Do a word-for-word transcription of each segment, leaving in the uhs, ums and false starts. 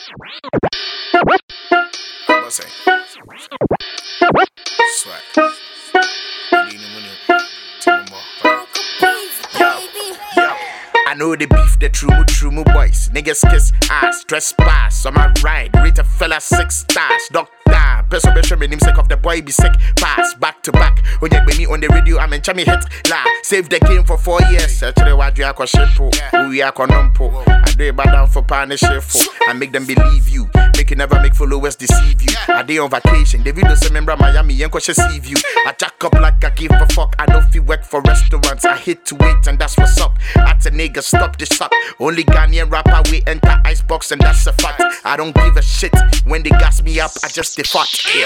What's that? Swag. I know the beef, the true mo true mo boys. Niggas kiss ass, trespass on my ride. Rate a fella six stars. Doctor, person be me name sick of the boy be sick. Pass back to back. When you me on the radio, I'm in chami hit. La, save the game for four years. Actually, what you are called shitpo. We are conumpo. I do it bad down for partnership. I make them believe you. Make you never make followers deceive you. I day on vacation. The video say remember Miami, yanko she see you. I jack up like I give a fuck. I don't feel work for restaurants. I hate to wait and that's what's up. At a nigga, stop this up. Only Ghanaian rapper we enter icebox and that's a fact. I don't give a shit when they gas me up. I just stay fat. Yeah.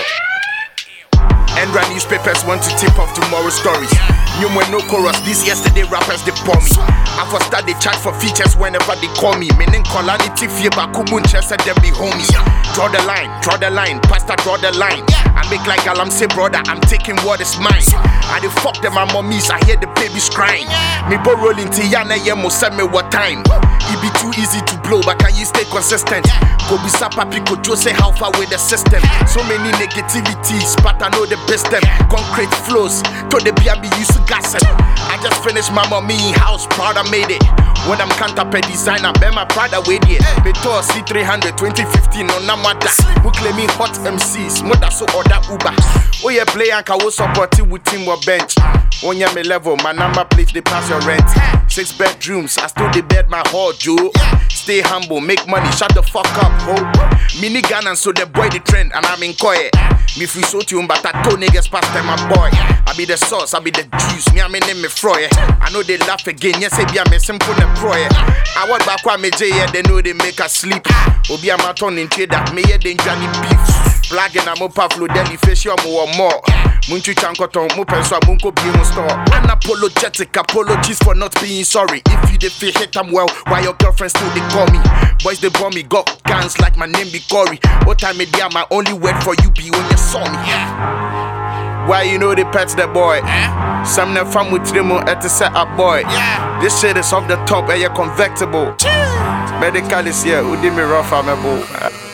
Endra newspapers want to tip off tomorrow's stories. New when no chorus, these yesterday rappers they pour me. I for start they chat for features whenever they call me. Meaning Kolanity Fieba Kubun Chester them be homies. Draw the line, draw the line, pastor draw the line. I make like Alam say brother, I'm taking what is mine. I dey fuck them my mummies, I hear the babies crying. Me bo rolling Tiana Yemo send me what time. It be too easy to blow, but can you stay consistent? Go be sapa pico Joe say how far with the system. So many negativities, but I know the best them. Concrete flows, to the B and B used to gas it. I just finished my mommy house, proud I made it. When I'm counterpart designer, bet my Prada with it. Beto C three hundred twenty fifteen on Namada. Who claiming hot M Cs, mother so order Uber. Oh yeah, play and I will support it with team or bench. On your me level, my number plate they pass your rent. Six bedrooms, I still the bed my hall, Joe. Stay humble, make money, shut the fuck up, ho. Mini gun and so the boy the trend, and I'm in Koye. Me free so to but I told niggas past time my boy. I be the sauce, I be the juice, me I me name me Froy. I know they laugh again, yes, I be a me simple and proy. I walk back with me J, yeah, they know they make us sleep. Obi a maton in trade that me yeah, they Johnny beef. Blagging I'm up Pavlo Deli fish or more more. Munchu Chankoton, Mupenso, Munko Bimu store. Unapologetic apologies for not being sorry. If you defy hit I'm well, why your girlfriend still they call me? Boys they bomb me, got guns like my name be Cory. What time it yeah, my only word for you be when you saw me. Yeah. Why you know they pets the boy? Eh? Some them fam with Trimo at the set up boy. Yeah. This shit is off the top and you're convectible. Medical is here, who did me rough amable.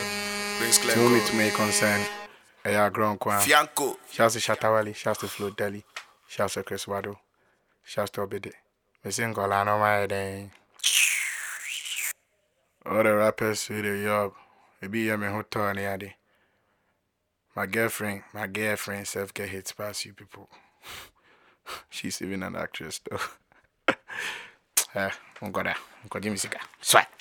To me to make concern. Eya ground kwa. Fianco. Shouts to Shatawali, shouts to Flo Deli, shouts to Chris Wado, shouts to Obede. Me sing Golano my day. All the rappers with the job. Maybe you me who turn the My girlfriend, my girlfriend self get hits past you people. She's even an actress though. Eh, I'm gonna, I'm gonna give me cigar. Swag.